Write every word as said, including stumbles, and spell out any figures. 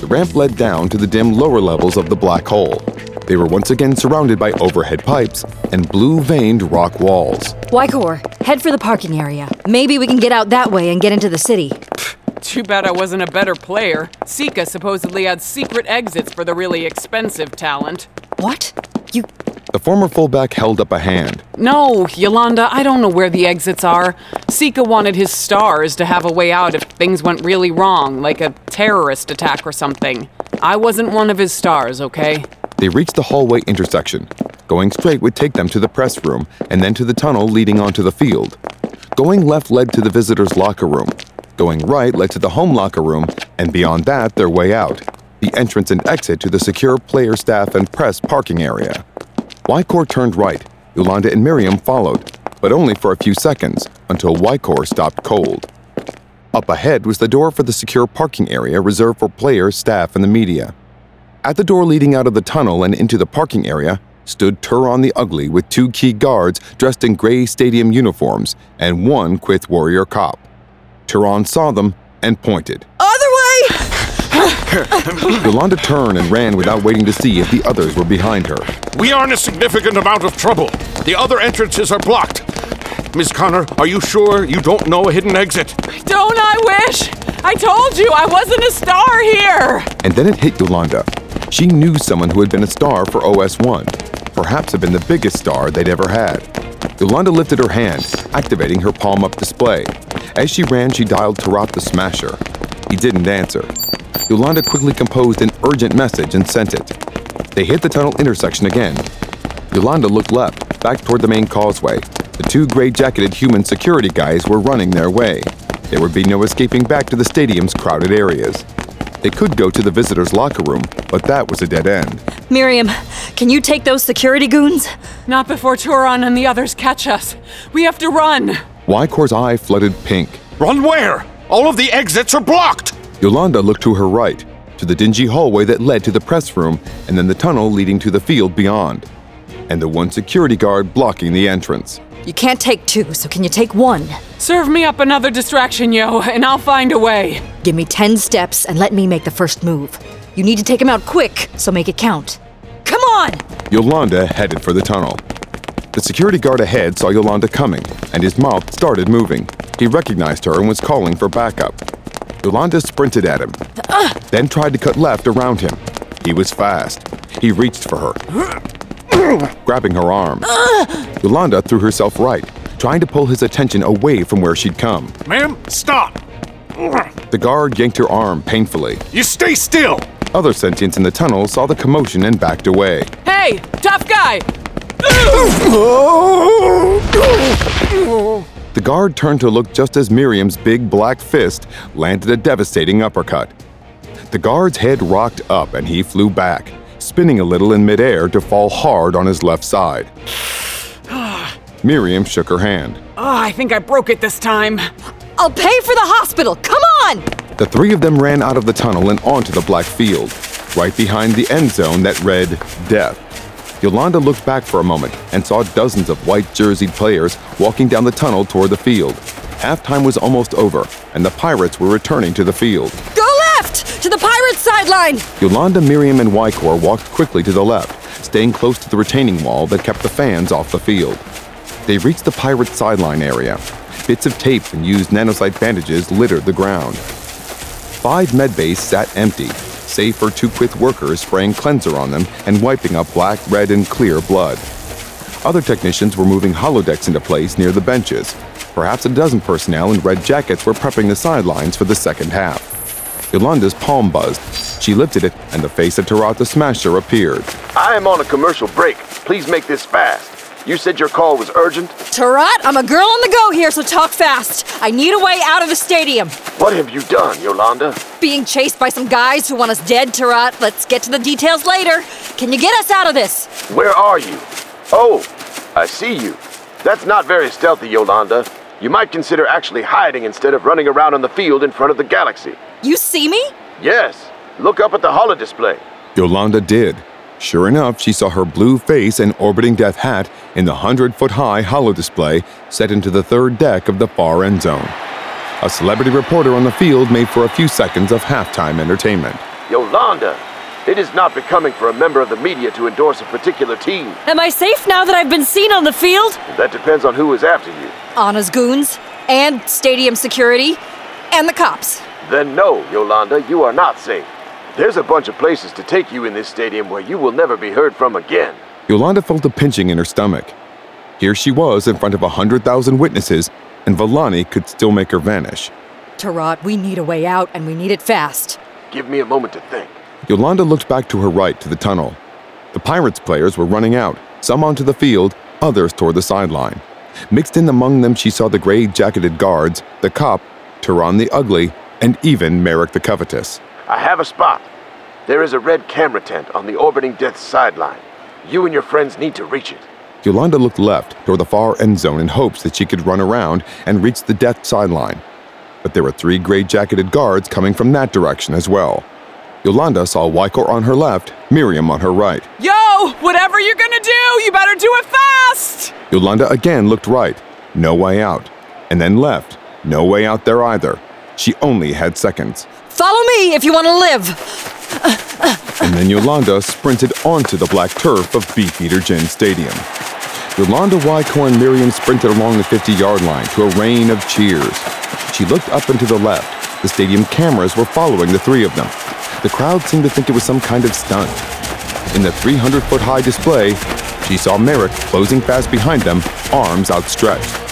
The ramp led down to the dim lower levels of the black hole. They were once again surrounded by overhead pipes and blue-veined rock walls. Wykor, head for the parking area. Maybe we can get out that way and get into the city. Too bad I wasn't a better player. Sika supposedly had secret exits for the really expensive talent. What? You... The former fullback held up a hand. No, Yolanda, I don't know where the exits are. Sika wanted his stars to have a way out if things went really wrong, like a terrorist attack or something. I wasn't one of his stars, okay? They reached the hallway intersection. Going straight would take them to the press room and then to the tunnel leading onto the field. Going left led to the visitors' locker room. Going right led to the home locker room, and beyond that, their way out, the entrance and exit to the secure player staff and press parking area. Wykor turned right. Yolanda and Miriam followed, but only for a few seconds, until Wykor stopped cold. Up ahead was the door for the secure parking area reserved for players, staff, and the media. At the door leading out of the tunnel and into the parking area stood Turon the Ugly with two key guards dressed in gray stadium uniforms and one Quyth warrior cop. Turon saw them and pointed. Other way! Yolanda turned and ran without waiting to see if the others were behind her. We are in a significant amount of trouble. The other entrances are blocked. Miss Connor, are you sure you don't know a hidden exit? Don't I wish? I told you I wasn't a star here! And then it hit Yolanda. She knew someone who had been a star for O S one. Perhaps had been the biggest star they'd ever had. Yolanda lifted her hand, activating her palm-up display. As she ran, she dialed Tarat the Smasher. He didn't answer. Yolanda quickly composed an urgent message and sent it. They hit the tunnel intersection again. Yolanda looked left, back toward the main causeway. The two gray-jacketed human security guys were running their way. There would be no escaping back to the stadium's crowded areas. They could go to the visitors' locker room, but that was a dead end. Miriam, can you take those security goons? Not before Turon and the others catch us. We have to run. Wykor's eye flooded pink. Run where? All of the exits are blocked! Yolanda looked to her right, to the dingy hallway that led to the press room, and then the tunnel leading to the field beyond, and the one security guard blocking the entrance. You can't take two, so can you take one? Serve me up another distraction, yo, and I'll find a way. Give me ten steps and let me make the first move. You need to take him out quick, so make it count. Come on! Yolanda headed for the tunnel. The security guard ahead saw Yolanda coming, and his mouth started moving. He recognized her and was calling for backup. Yolanda sprinted at him, uh. then tried to cut left around him. He was fast. He reached for her, grabbing her arm. Uh. Yolanda threw herself right, trying to pull his attention away from where she'd come. Ma'am, stop! The guard yanked her arm painfully. You stay still! Other sentients in the tunnel saw the commotion and backed away. Hey, tough guy! The guard turned to look just as Miriam's big black fist landed a devastating uppercut. The guard's head rocked up and he flew back, spinning a little in midair to fall hard on his left side. Miriam shook her hand. Oh, I think I broke it this time. I'll pay for the hospital! Come on! The three of them ran out of the tunnel and onto the black field, right behind the end zone that read Death. Yolanda looked back for a moment and saw dozens of white-jerseyed players walking down the tunnel toward the field. Halftime was almost over, and the Pirates were returning to the field. Go left! To the Pirates sideline! Yolanda, Miriam, and Wykor walked quickly to the left, staying close to the retaining wall that kept the fans off the field. They reached the Pirates sideline area. Bits of tape and used nanosite bandages littered the ground. Five medbays sat empty, save for two Quyth workers spraying cleanser on them and wiping up black, red, and clear blood. Other technicians were moving holodecks into place near the benches. Perhaps a dozen personnel in red jackets were prepping the sidelines for the second half. Yolanda's palm buzzed. She lifted it, and the face of Tarat the Smasher appeared. I am on a commercial break. Please make this fast. You said your call was urgent? Tarat, I'm a girl on the go here, so talk fast. I need a way out of the stadium. What have you done, Yolanda? Being chased by some guys who want us dead, Tarat. Let's get to the details later. Can you get us out of this? Where are you? Oh, I see you. That's not very stealthy, Yolanda. You might consider actually hiding instead of running around on the field in front of the galaxy. You see me? Yes. Look up at the holodisplay. Yolanda did. Sure enough, she saw her blue face and orbiting death hat in the hundred-foot-high holodisplay set into the third deck of the far end zone. A celebrity reporter on the field made for a few seconds of halftime entertainment. Yo, Yolanda, it is not becoming for a member of the media to endorse a particular team. Am I safe now that I've been seen on the field? That depends on who is after you. Anna's goons, and stadium security, and the cops. Then no, Yolanda, you are not safe. There's a bunch of places to take you in this stadium where you will never be heard from again. Yolanda felt a pinching in her stomach. Here she was in front of a hundred thousand witnesses, and Villani could still make her vanish. Tarat, we need a way out, and we need it fast. Give me a moment to think. Yolanda looked back to her right to the tunnel. The Pirates players were running out, some onto the field, others toward the sideline. Mixed in among them, she saw the gray-jacketed guards, the cop, Tehran the Ugly, and even Merrick the Covetous. I have a spot. There is a red camera tent on the orbiting death sideline. You and your friends need to reach it. Yolanda looked left toward the far end zone in hopes that she could run around and reach the death sideline. But there were three gray-jacketed guards coming from that direction as well. Yolanda saw Wykor on her left, Miriam on her right. Yo, whatever you're gonna do, you better do it fast! Yolanda again looked right, no way out, and then left, no way out there either. She only had seconds. Follow me if you want to live! And then Yolanda sprinted onto the black turf of Beefeater Gin Stadium. Yolanda, Wykor, and Miriam sprinted along the fifty-yard line to a rain of cheers. She looked up and to the left. The stadium cameras were following the three of them. The crowd seemed to think it was some kind of stunt. In the three hundred foot high display, she saw Merrick closing fast behind them, arms outstretched.